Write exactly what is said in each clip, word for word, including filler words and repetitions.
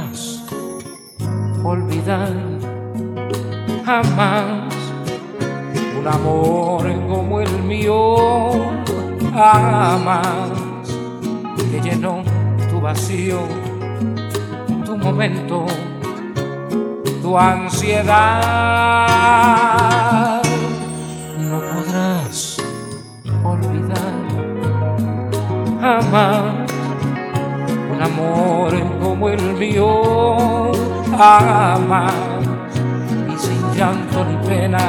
podrás olvidar jamás un amor como el mío, jamás, que llenó tu vacío, tu momento, tu ansiedad. No podrás olvidar jamás un amor como el mío, jamás, y sin llanto ni pena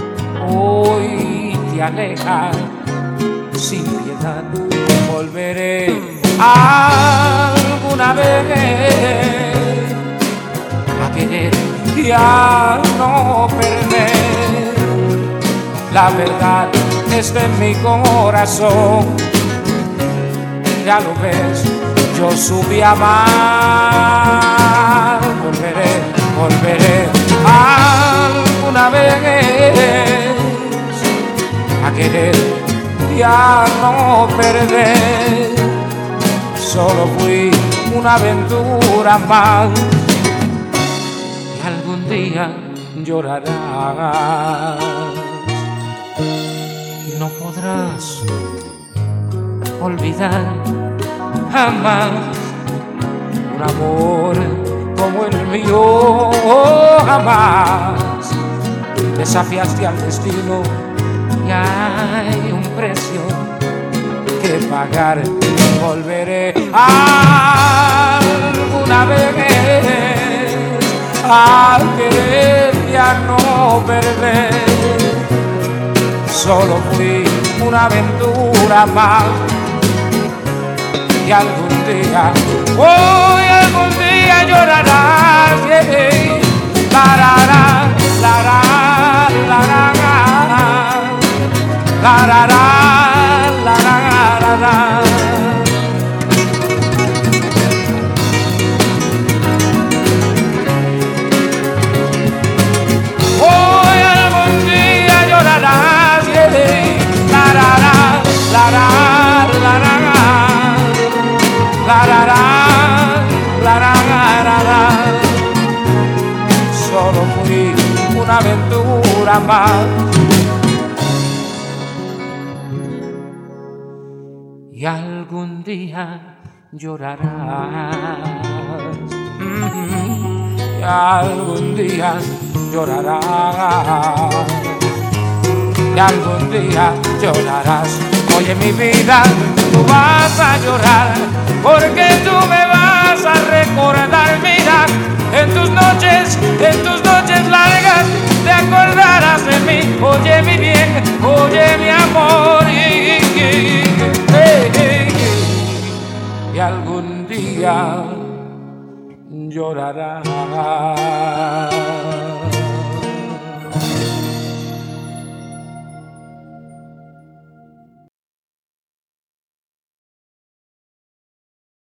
hoy te aleja sin piedad. Volveré alguna vez a querer y a no perder. La verdad está en mi corazón, ya lo ves, yo supe amar. Volveré, volveré alguna vez a querer y a no perder. Solo fui una aventura más y algún día llorarás y no podrás olvidar jamás un amor como el mío, jamás. Desafiaste al destino y hay un precio que pagar. Volveré alguna vez a querer y a no perder. Solo fui una aventura más y algún día, hoy algún día llorarás, yeah. Larará, larará, larará, larará, larará. Hoy algún día llorarás, yeah. Larará, larará, larará. La, la, la, la, la, la, la. Solo fui una aventura más y algún día llorarás, mm-hmm. Y algún día llorarás, y algún día llorarás. Oye mi vida, tú vas a llorar porque tú me vas a recordar. Mira, en tus noches, en tus noches largas te acordarás de mí. Oye mi bien, oye mi amor, y, y, y, y, y algún día llorarás.